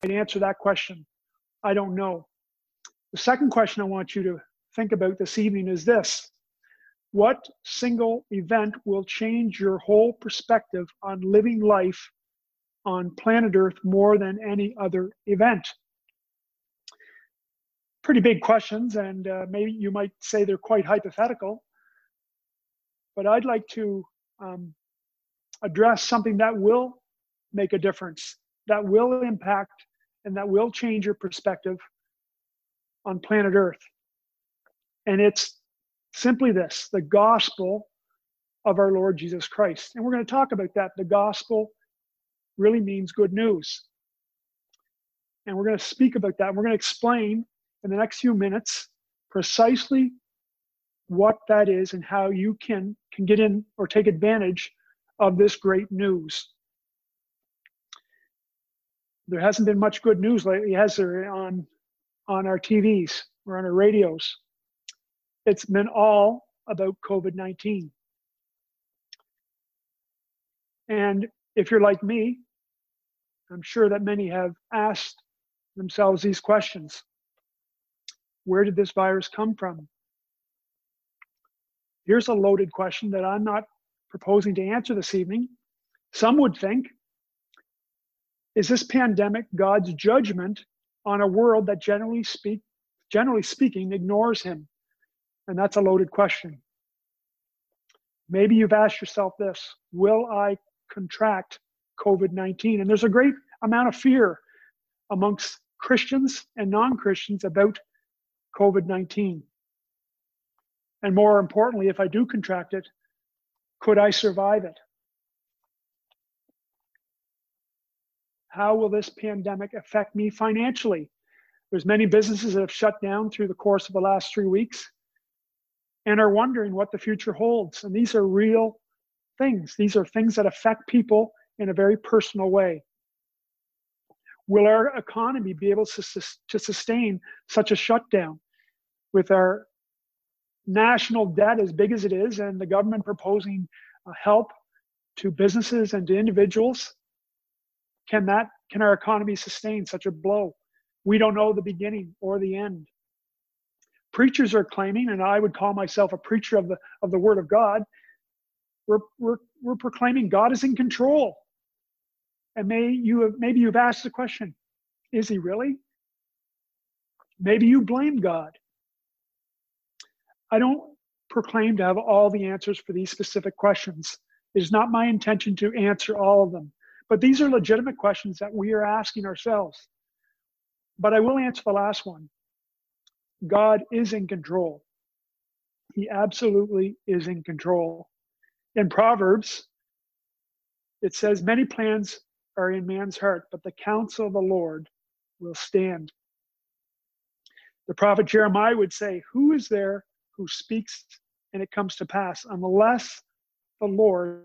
answer that question. I don't know. The second question I want you to think about this evening is this. What single event will change your whole perspective on living life on planet Earth more than any other event? Pretty big questions, and maybe you might say they're quite hypothetical, but I'd like to address something that will make a difference, that will impact, and that will change your perspective on planet Earth. And it's simply this, the gospel of our Lord Jesus Christ. And we're going to talk about that. The gospel really means good news. And we're going to speak about that. We're going to explain in the next few minutes precisely what that is and how you can get in or take advantage of this great news. There hasn't been much good news lately, has there, on our TVs or on our radios? It's been all about COVID-19. And if you're like me, I'm sure that many have asked themselves these questions. Where did this virus come from? Here's a loaded question that I'm not proposing to answer this evening. Some would think, is this pandemic God's judgment on a world that generally speaking ignores him? And that's a loaded question. Maybe you've asked yourself this, will I contract COVID-19? And there's a great amount of fear amongst Christians and non-Christians about COVID-19. And more importantly, if I do contract it, could I survive it? How will this pandemic affect me financially? There's many businesses that have shut down through the course of the last 3 weeks and are wondering what the future holds. And these are real things. These are things that affect people in a very personal way. Will our economy be able to sustain such a shutdown with our national debt as big as it is and the government proposing help to businesses and to individuals? Can our economy sustain such a blow? We don't know the beginning or the end. Preachers are claiming, and I would call myself a preacher of the Word of God, we're proclaiming God is in control. And maybe you've asked the question, is he really? Maybe you blame God. I don't proclaim to have all the answers for these specific questions. It is not my intention to answer all of them. But these are legitimate questions that we are asking ourselves. But I will answer the last one. God is in control. He absolutely is in control. In Proverbs, it says, many plans are in man's heart, but the counsel of the Lord will stand. The prophet Jeremiah would say, who is there who speaks and it comes to pass unless the Lord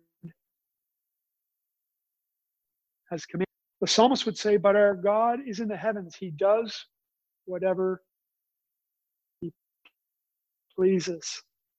has commanded? The psalmist would say, but our God is in the heavens. He does whatever he pleases.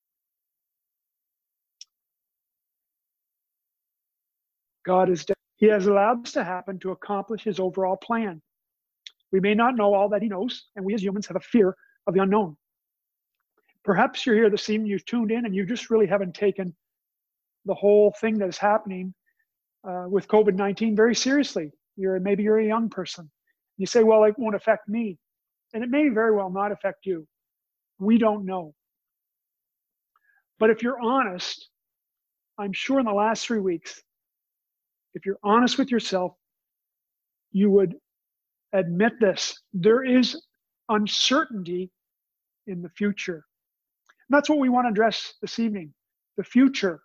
God is dead. He has allowed this to happen to accomplish his overall plan. We may not know all that he knows, and we as humans have a fear of the unknown. Perhaps you're here this evening, you've tuned in, and you just really haven't taken the whole thing that is happening with COVID-19 very seriously. Maybe you're a young person. You say, well, it won't affect me. And it may very well not affect you. We don't know. But if you're honest, I'm sure in the last 3 weeks, if you're honest with yourself, you would admit this. There is uncertainty in the future. And that's what we want to address this evening, the future.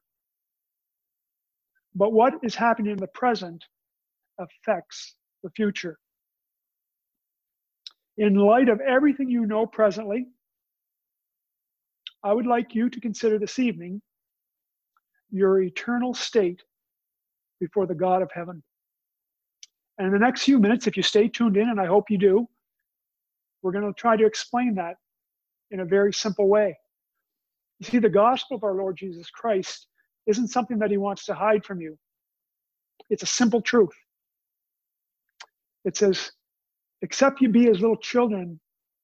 But what is happening in the present affects the future. In light of everything you know presently, I would like you to consider this evening your eternal state before the God of heaven. And in the next few minutes, if you stay tuned in, and I hope you do, we're going to try to explain that in a very simple way. You see, the gospel of our Lord Jesus Christ isn't something that he wants to hide from you. It's a simple truth. It says, except you be as little children,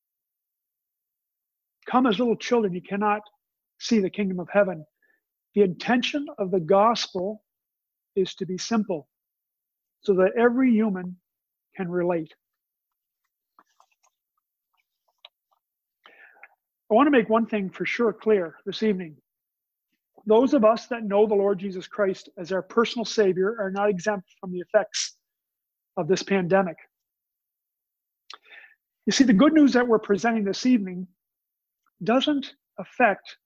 come as little children, you cannot see the kingdom of heaven. The intention of the gospel is to be simple so that every human can relate. I want to make one thing for sure clear this evening. Those of us that know the Lord Jesus Christ as our personal Savior are not exempt from the effects of this pandemic. You see, the good news that we're presenting this evening doesn't affect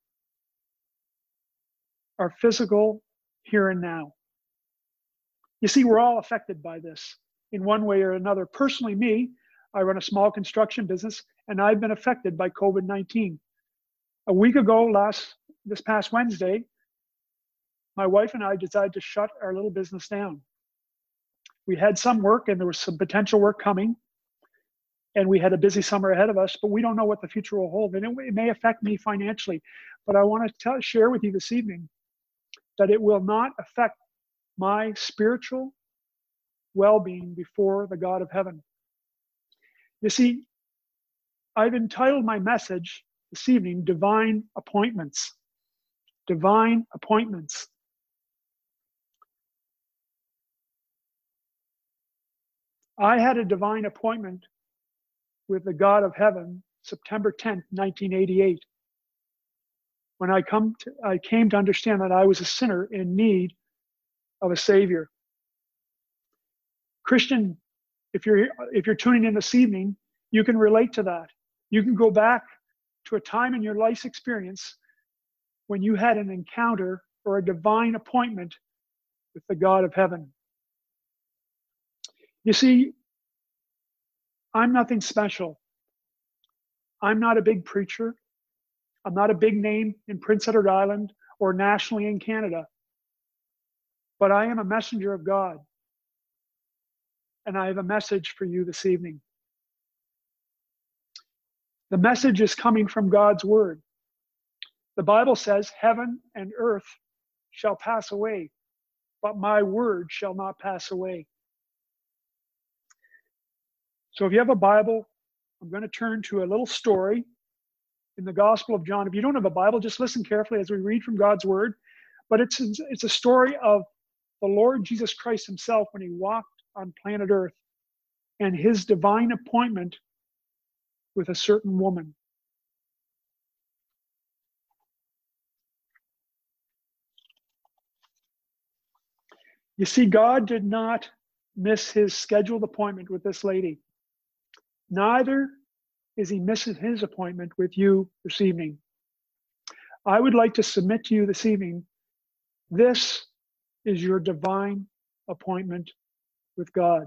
our physical here and now. You see, we're all affected by this in one way or another. Personally, me, I run a small construction business, and I've been affected by COVID-19. A week ago, this past Wednesday, my wife and I decided to shut our little business down. We had some work, and there was some potential work coming, and we had a busy summer ahead of us, but we don't know what the future will hold, and it may affect me financially. But I want to share with you this evening that it will not affect my spiritual well-being before the God of heaven. You see, I've entitled my message this evening, Divine Appointments. Divine Appointments. I had a divine appointment with the God of heaven September 10th, 1988, when I came to understand that I was a sinner in need of a Savior. Christian, if you're tuning in this evening, you can relate to that. You can go back to a time in your life's experience when you had an encounter or a divine appointment with the God of heaven. You see, I'm nothing special. I'm not a big preacher. I'm not a big name in Prince Edward Island or nationally in Canada. But I am a messenger of God. And I have a message for you this evening. The message is coming from God's word. The Bible says, heaven and earth shall pass away, but my word shall not pass away. So if you have a Bible, I'm going to turn to a little story in the Gospel of John. If you don't have a Bible, just listen carefully as we read from God's word. But it's a story of the Lord Jesus Christ himself when he walked on planet Earth and his divine appointment with a certain woman. You see, God did not miss his scheduled appointment with this lady. Neither is he missing his appointment with you this evening. I would like to submit to you this evening, this is your divine appointment with God.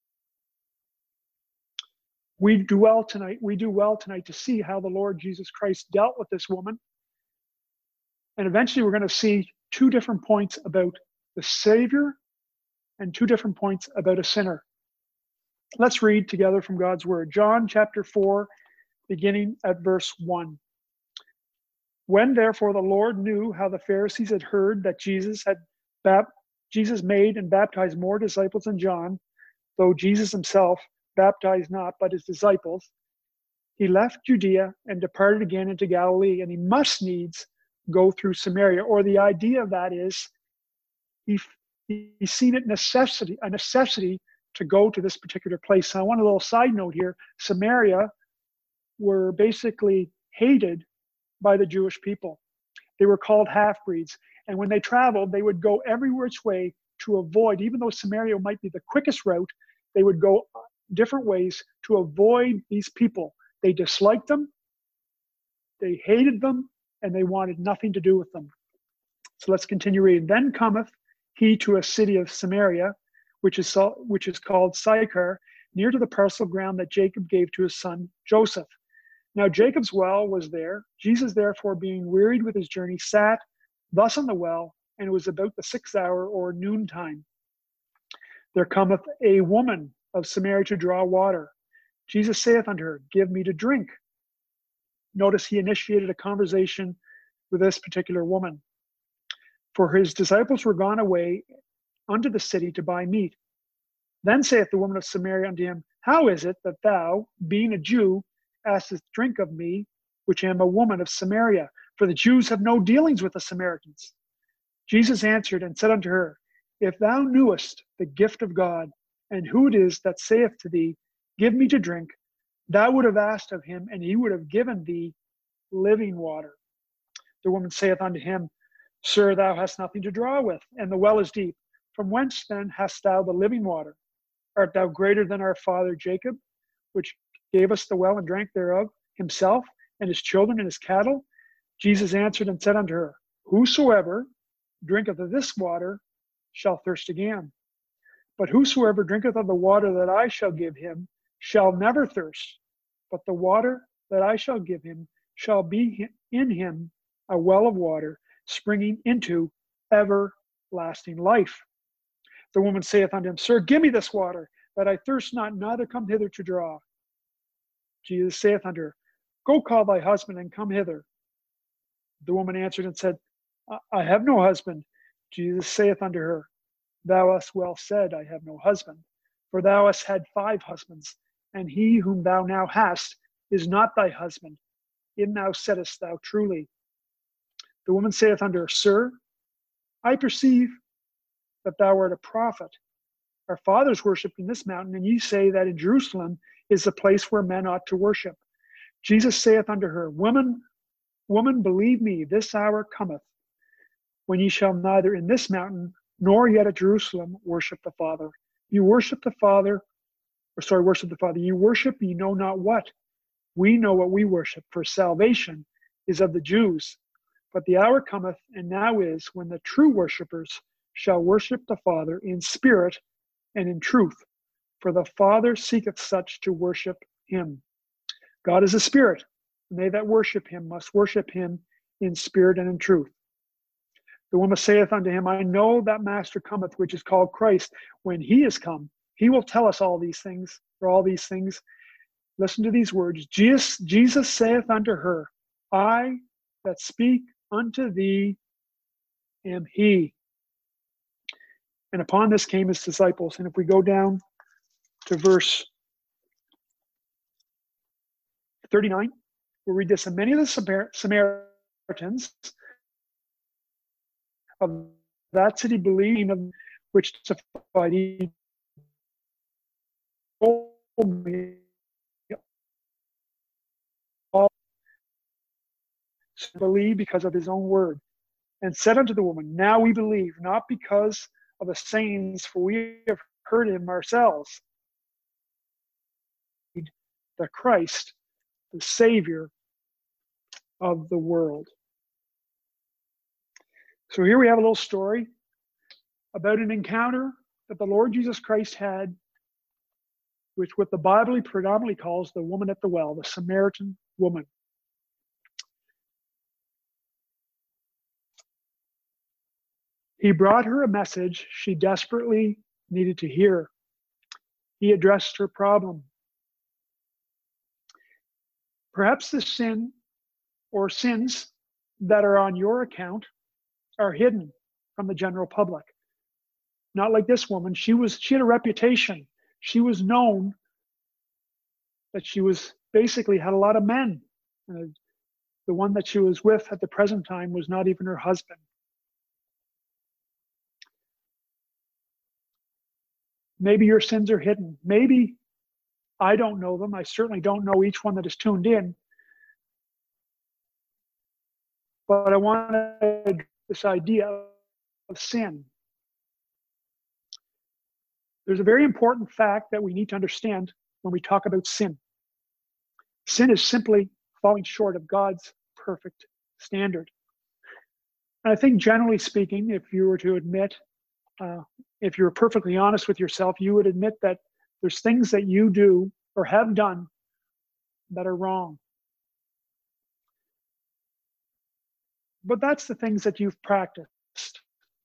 We do well tonight to see how the Lord Jesus Christ dealt with this woman. And eventually we're going to see two different points about the Savior and two different points about a sinner. Let's read together from God's word. John chapter 4, beginning at verse 1. When therefore the Lord knew how the Pharisees had heard that Jesus made and baptized more disciples than John, though Jesus himself baptized not, but his disciples, he left Judea and departed again into Galilee, and he must needs go through Samaria. Or the idea of that is he's seen it a necessity to go to this particular place. And I want a little side note here. Samaria were basically hated by the Jewish people. They were called half-breeds. And when they traveled, they would go every which way to avoid, even though Samaria might be the quickest route, they would go different ways to avoid these people. They disliked them, they hated them, and they wanted nothing to do with them. So let's continue reading. Then cometh he to a city of Samaria, which is called Sychar, near to the parcel of ground that Jacob gave to his son Joseph. Now Jacob's well was there. Jesus therefore, being wearied with his journey, sat thus on the well, and it was about the 6th hour or noontime. There cometh a woman of Samaria to draw water. Jesus saith unto her, Give me to drink. Notice he initiated a conversation with this particular woman. For his disciples were gone away unto the city to buy meat. Then saith the woman of Samaria unto him, How is it that thou, being a Jew, askest drink of me, which am a woman of Samaria? For the Jews have no dealings with the Samaritans. Jesus answered and said unto her, If thou knewest the gift of God, and who it is that saith to thee, Give me to drink, thou would have asked of him, and he would have given thee living water. The woman saith unto him, Sir, thou hast nothing to draw with, and the well is deep. From whence then hast thou the living water? Art thou greater than our father Jacob, which gave us the well and drank thereof himself, and his children and his cattle? Jesus answered and said unto her, Whosoever drinketh of this water shall thirst again. But whosoever drinketh of the water that I shall give him shall never thirst. But the water that I shall give him shall be in him a well of water, springing into everlasting life. The woman saith unto him, Sir, give me this water, that I thirst not, neither come hither to draw. Jesus saith unto her, Go call thy husband, and come hither. The woman answered and said, I have no husband. Jesus saith unto her, Thou hast well said, I have no husband. For thou hast had 5 husbands, and he whom thou now hast is not thy husband. In thou saidst thou truly. The woman saith unto her, Sir, I perceive that thou art a prophet. Our fathers worshipped in this mountain, and ye say that in Jerusalem is the place where men ought to worship. Jesus saith unto her, Woman, believe me, this hour cometh, when ye shall neither in this mountain nor yet at Jerusalem worship the Father. You worship the Father, worship the Father. You worship ye know not what. We know what we worship, for salvation is of the Jews. But the hour cometh, and now is, when the true worshippers shall worship the Father in spirit and in truth, for the Father seeketh such to worship him. God is a spirit, and they that worship him must worship him in spirit and in truth. The woman saith unto him, I know that Master cometh, which is called Christ. When he is come, he will tell us all these things. Listen to these words. Jesus saith unto her, I that speak unto thee am he. And upon this came his disciples. And if we go down to verse 39, we'll read this. And many of the Samaritans of that city believing, of which testified, he told me all believe because of his own word, and said unto the woman, Now we believe, not because of the sayings, for we have heard him ourselves, the Christ, the Savior of the world. So here we have a little story about an encounter that the Lord Jesus Christ had, which what the Bible predominantly calls the woman at the well, the Samaritan woman. He brought her a message she desperately needed to hear. He addressed her problem. Perhaps the sin or sins that are on your account are hidden from the general public. Not like this woman. She had a reputation. She was known that she was basically had a lot of men. The one that she was with at the present time was not even her husband. Maybe your sins are hidden. Maybe I don't know them. I certainly don't know each one that is tuned in. But I want to this idea of sin. There's a very important fact that we need to understand when we talk about sin. Sin is simply falling short of God's perfect standard. And I think generally speaking, if you were to admit, if you're perfectly honest with yourself, you would admit that there's things that you do or have done that are wrong. But that's the things that you've practiced.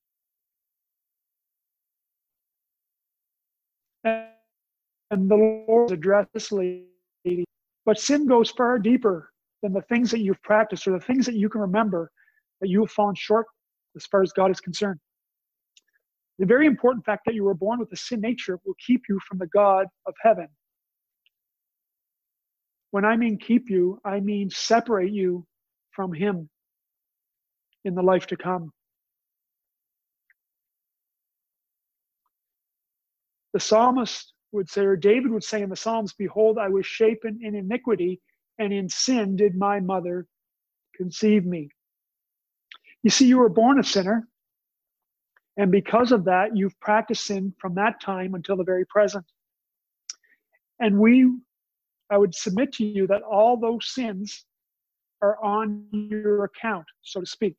And the Lord addressed this lady. But sin goes far deeper than the things that you've practiced or the things that you can remember that you have fallen short as far as God is concerned. The very important fact that you were born with a sin nature will keep you from the God of heaven. When I mean keep you, I mean separate you from him in the life to come. The psalmist would say, or David would say in the Psalms, behold, I was shapen in iniquity, and in sin did my mother conceive me. You see, you were born a sinner, and because of that, you've practiced sin from that time until the very present. And I would submit to you that all those sins are on your account, so to speak.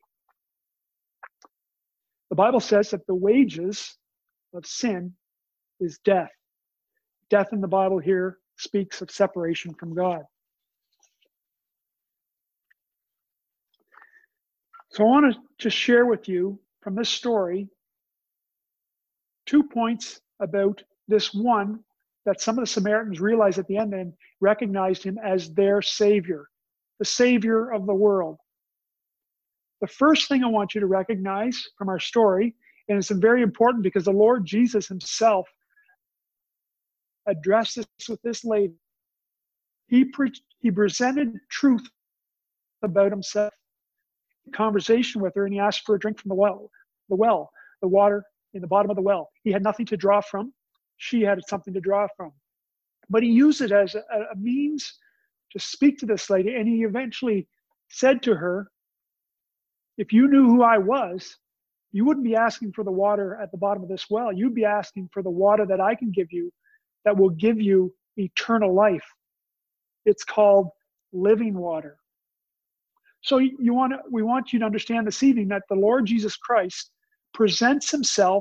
The Bible says that the wages of sin is death. Death in the Bible here speaks of separation from God. So I want to just share with you from this story 2 points about this one that some of the Samaritans realized at the end and recognized him as their Savior, the Savior of the world. The first thing I want you to recognize from our story, and it's very important because the Lord Jesus himself addressed this with this lady. He presented truth about himself. Conversation with her, and he asked for a drink from the water in the bottom of the well. He had nothing to draw from. She had something to draw from. But he used it as a means to speak to this lady, and he eventually said to her, if you knew who I was, you wouldn't be asking for the water at the bottom of this well. You'd be asking for the water that I can give you that will give you eternal life. It's called living water. So we want you to understand this evening that the Lord Jesus Christ presents himself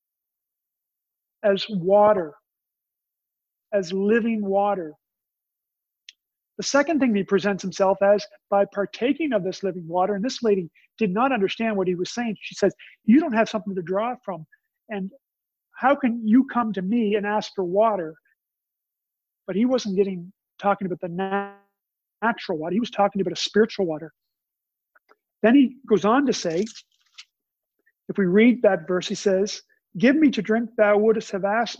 as water, as living water. The second thing he presents himself as, by partaking of this living water, and this lady did not understand what he was saying. She says, you don't have something to draw from, and how can you come to me and ask for water? But he wasn't talking about the natural water. He was talking about a spiritual water. Then he goes on to say, if we read that verse, he says, give me to drink, thou wouldst have asked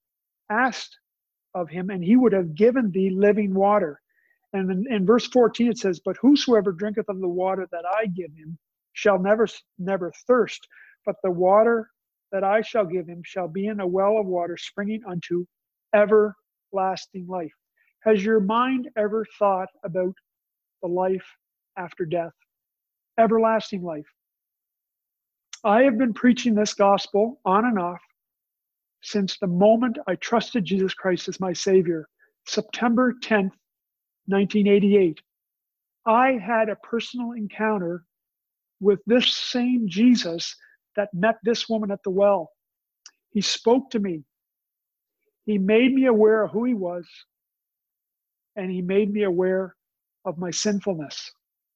of him, and he would have given thee living water. And in verse 14 it says, but whosoever drinketh of the water that I give him shall never thirst, but the water that I shall give him shall be in a well of water springing unto everlasting life. Has your mind ever thought about the life after death? Everlasting life. I have been preaching this gospel on and off since the moment I trusted Jesus Christ as my Savior, September 10th, 1988. I had a personal encounter with this same Jesus that met this woman at the well. He spoke to me. He made me aware of who he was, and he made me aware of my sinfulness.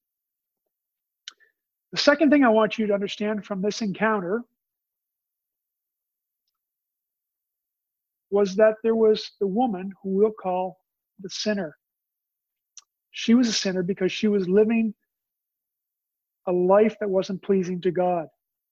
The second thing I want you to understand from this encounter was that there was the woman who we'll call the sinner. She was a sinner because she was living a life that wasn't pleasing to God.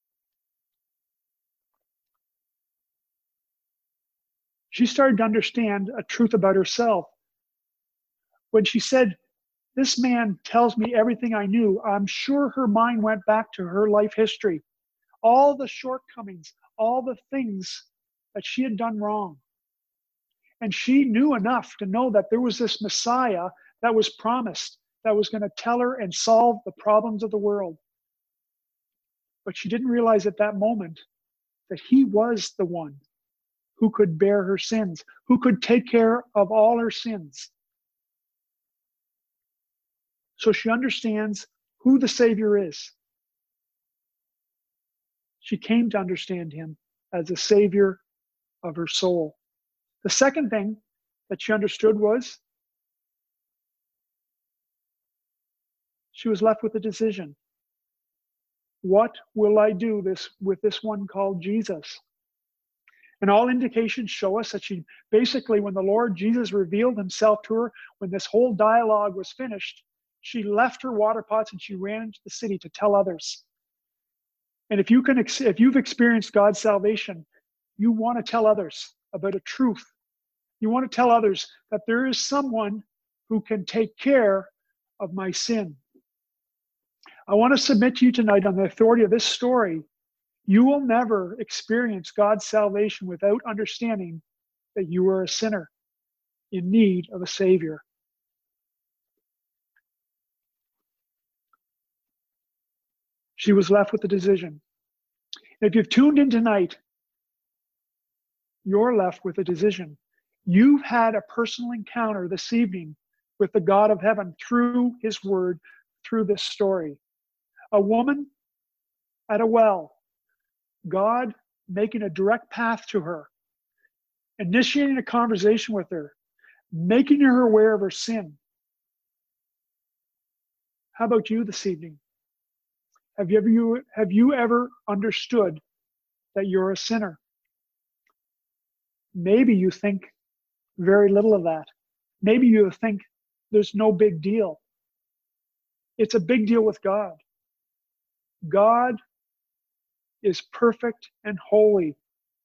She started to understand a truth about herself. When she said, this man tells me everything I knew, I'm sure her mind went back to her life history, all the shortcomings, all the things that she had done wrong. And she knew enough to know that there was this Messiah that was promised, that was going to tell her and solve the problems of the world. But she didn't realize at that moment that he was the one who could bear her sins, who could take care of all her sins. So she understands who the Savior is. She came to understand him as the Savior of her soul. The second thing that she understood was she was left with a decision. What will I do with this one called Jesus? And all indications show us that she basically, when the Lord Jesus revealed himself to her, when this whole dialogue was finished, she left her water pots and she ran into the city to tell others. And if you've experienced God's salvation, you want to tell others about a truth. You want to tell others that there is someone who can take care of my sin. I want to submit to you tonight, on the authority of this story, you will never experience God's salvation without understanding that you are a sinner in need of a Savior. She was left with a decision. If you've tuned in tonight, you're left with a decision. You've had a personal encounter this evening with the God of heaven through his word, through this story. A woman at a well, God making a direct path to her, initiating a conversation with her, making her aware of her sin. How about you this evening? Have you ever understood that you're a sinner? Maybe you think very little of that. Maybe you think there's no big deal. It's a big deal with God. God is perfect and holy.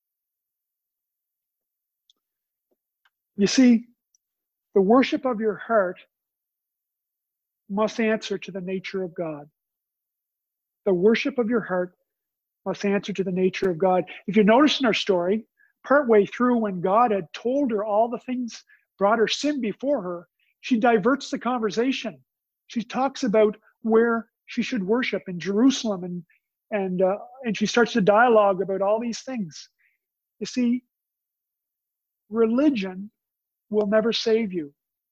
You see, the worship of your heart must answer to the nature of God. The worship of your heart must answer to the nature of God. If you notice in our story, partway through, when God had told her all the things, brought her sin before her, she diverts the conversation. She talks about where she should worship in Jerusalem, and she starts to dialogue about all these things. You see, religion will never save you.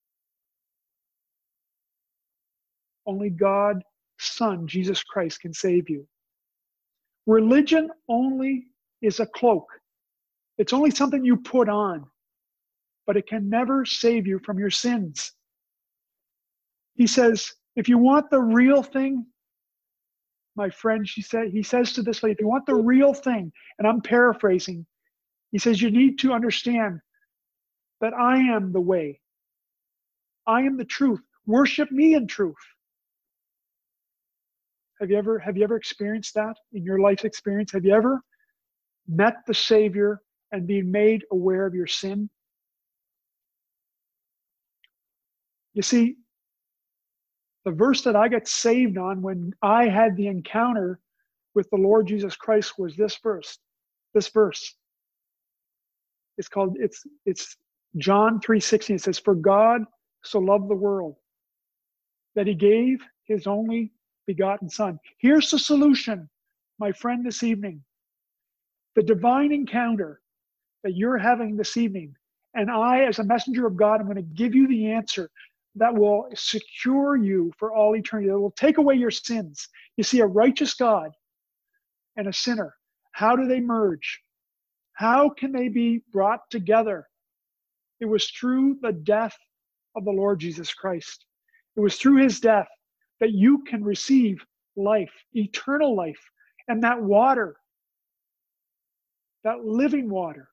Only God's Son, Jesus Christ, can save you. Religion only is a cloak. It's only something you put on, but it can never save you from your sins. He says, if you want the real thing, my friend, he says to this lady, if you want the real thing, and I'm paraphrasing, he says, you need to understand that I am the way. I am the truth. Worship me in truth. Have you ever experienced that in your life experience? Have you ever met the Savior and been made aware of your sin? You see, the verse that I got saved on when I had the encounter with the Lord Jesus Christ was this verse. This verse. It's John 3:16. It says, "For God so loved the world that he gave his only begotten Son." Here's the solution, my friend, this evening. The divine encounter that you're having this evening, and I, as a messenger of God, I'm going to give you the answer that will secure you for all eternity, that will take away your sins. You see, a righteous God and a sinner, how do they merge? How can they be brought together? It was through the death of the Lord Jesus Christ. It was through his death that you can receive life, eternal life, and that water, that living water.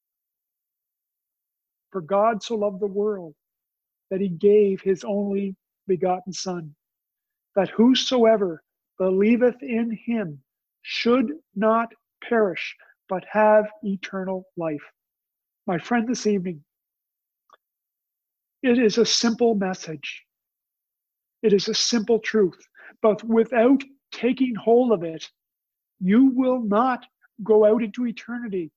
For God so loved the world that he gave his only begotten Son, that whosoever believeth in him should not perish, but have eternal life. My friend, this evening, it is a simple message. It is a simple truth, but without taking hold of it, you will not go out into eternity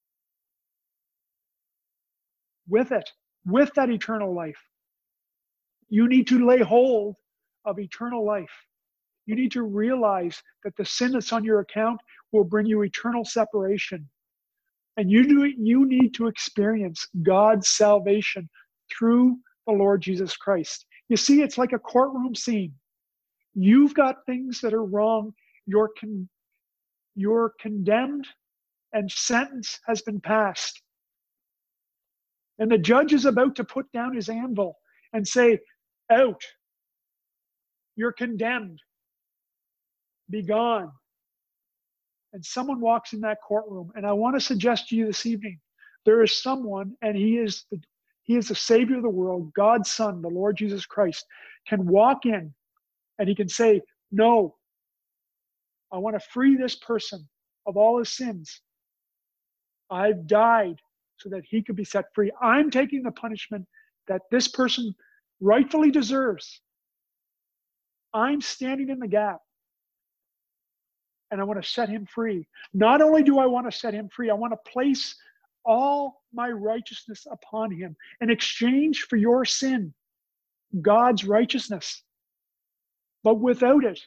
with it, with that eternal life. You need to lay hold of eternal life. You need to realize that the sin that's on your account will bring you eternal separation. And you need to experience God's salvation through the Lord Jesus Christ. You see, it's like a courtroom scene. You've got things that are wrong. You're condemned and sentence has been passed. And the judge is about to put down his anvil and say, out. You're condemned. Be gone. And someone walks in that courtroom. And I want to suggest to you this evening, there is someone, and he is the Savior of the world, God's Son, the Lord Jesus Christ, can walk in and he can say, no, I want to free this person of all his sins. I've died so that he could be set free. I'm taking the punishment that this person rightfully deserves. I'm standing in the gap. And I want to set him free. Not only do I want to set him free, I want to place all my righteousness upon him in exchange for your sin, God's righteousness. But without it,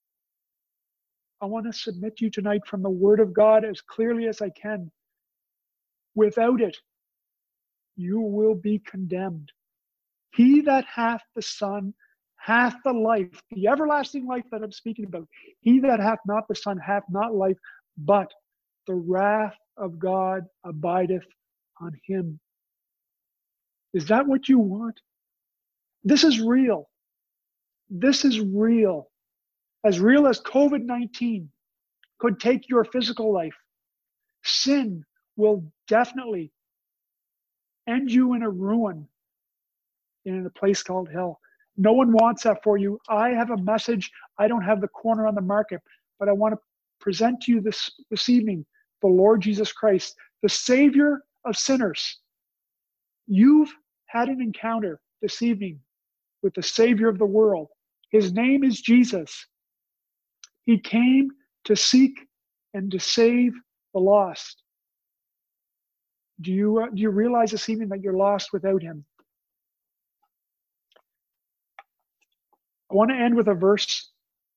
I want to submit to you tonight from the Word of God as clearly as I can. Without it, you will be condemned. He that hath the Son hath the life, the everlasting life that I'm speaking about. He that hath not the Son hath not life, but the wrath of God abideth on him. Is that what you want? This is real. This is real. As real as COVID-19 could take your physical life, sin will definitely end you in a ruin in a place called hell. No one wants that for you. I have a message. I don't have the corner on the market, but I want to present to you this evening the Lord Jesus Christ, the Savior of sinners. You've had an encounter this evening with the Savior of the world. His name is Jesus. He came to seek and to save the lost. Do you realize this evening that you're lost without him? I want to end with a verse,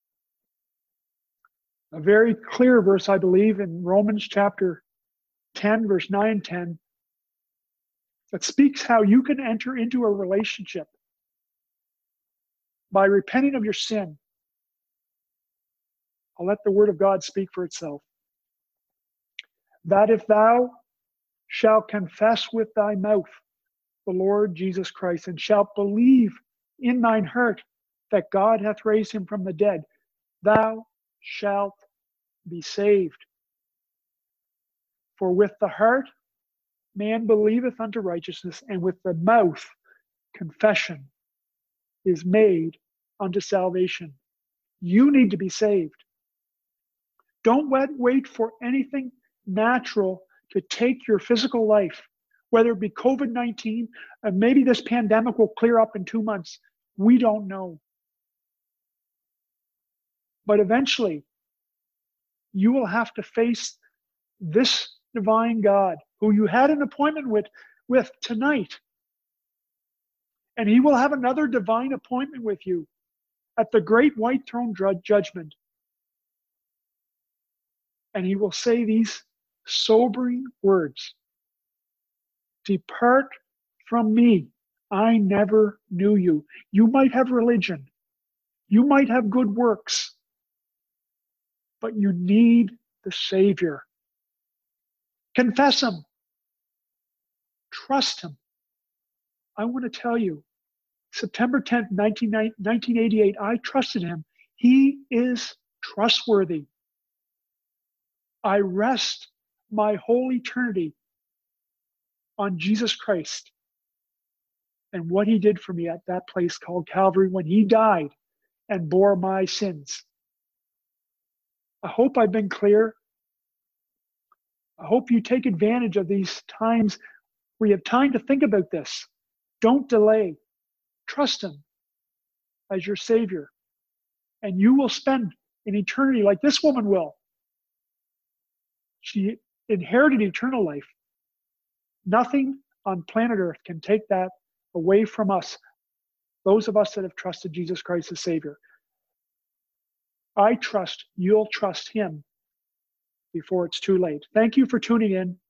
a very clear verse, I believe, in Romans chapter 10, verse 9 and 10, that speaks how you can enter into a relationship by repenting of your sin. I'll let the Word of God speak for itself. That if thou shalt confess with thy mouth the Lord Jesus Christ, and shalt believe in thine heart that God hath raised him from the dead, thou shalt be saved. For with the heart man believeth unto righteousness, and with the mouth confession is made unto salvation. You need to be saved. Don't wait for anything natural to take your physical life, whether it be COVID-19, and maybe this pandemic will clear up in 2 months. We don't know. But eventually, you will have to face this divine God who you had an appointment with tonight. And he will have another divine appointment with you at the great white throne judgment. And he will say these sobering words: "Depart from me, I never knew you." You might have religion, you might have good works, but you need the Savior. Confess him. Trust him. I want to tell you, September 10th, 1988, I trusted him. He is trustworthy. I rest my whole eternity on Jesus Christ and what he did for me at that place called Calvary when he died and bore my sins. I hope I've been clear. I hope you take advantage of these times where you have time to think about this. Don't delay. Trust him as your Savior. And you will spend an eternity like this woman will. She inherited eternal life. Nothing on planet Earth can take that away from us, those of us that have trusted Jesus Christ as Savior. I trust you'll trust him before it's too late. Thank you for tuning in.